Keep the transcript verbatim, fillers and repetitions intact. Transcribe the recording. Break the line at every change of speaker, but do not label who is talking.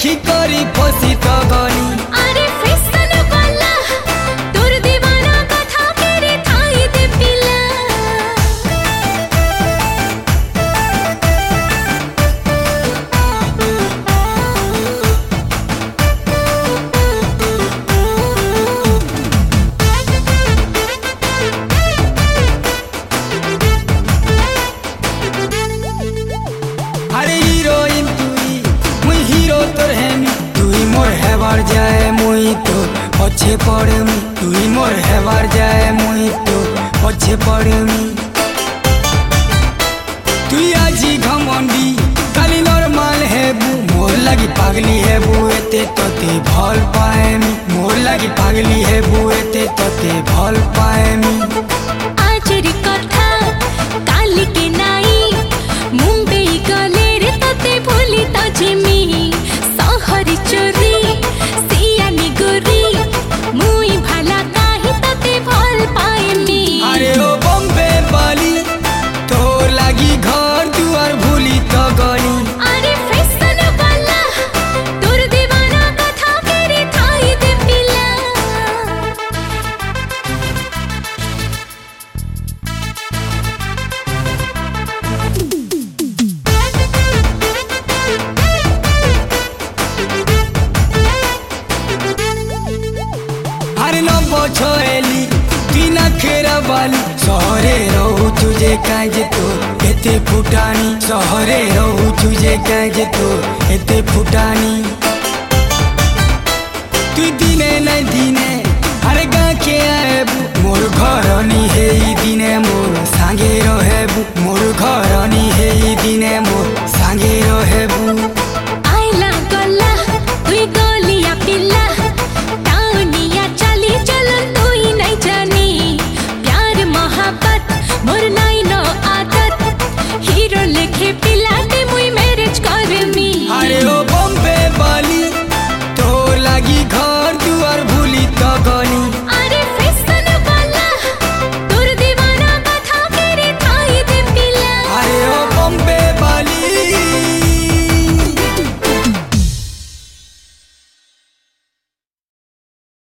देखी करी फसी तो गली
अरे फैशन वाला तोर दीवाना कथा मेरे थाई दे पिला
अरे हीरोइन तुई मुई हीरो तोर हेमी तुई मोर हेबार जाए मुई तो पछे पड़मी तुई मोर हेबार जाए मुई तो पछे पड़मी तुई आजी घमंडी खाली नॉर्मल हेबू मोर लगी पागली हेबू एते तोते भल पाएमी मोर लगी पागली हेबू एते तोते भल पाएमी
आज री कथा काली के नाई मुंबई गले रे तते भूली त जिमी सहरी चोरी सियानी गोरी मुई भाला काहे तते भल पाएमी
अरे ओ बम्बे बाली तो लगी घर दुआर भूली तो गली
अरे फैशन वाला तोर दीवाना कथा मेरे थाई दे पिला
हर न बछेली तीन खेरा बाली सहरे रहू तुझे काजे तो एते फुटानी सहरे रहू तुझे काजे तो एते फुटानी तू दिने नहीं दिने हर गा के आएबू मोर घर नी हे दिने मोर सांगे रहेबू मोर घर नी हे दिने मोर सांगे रहेबू।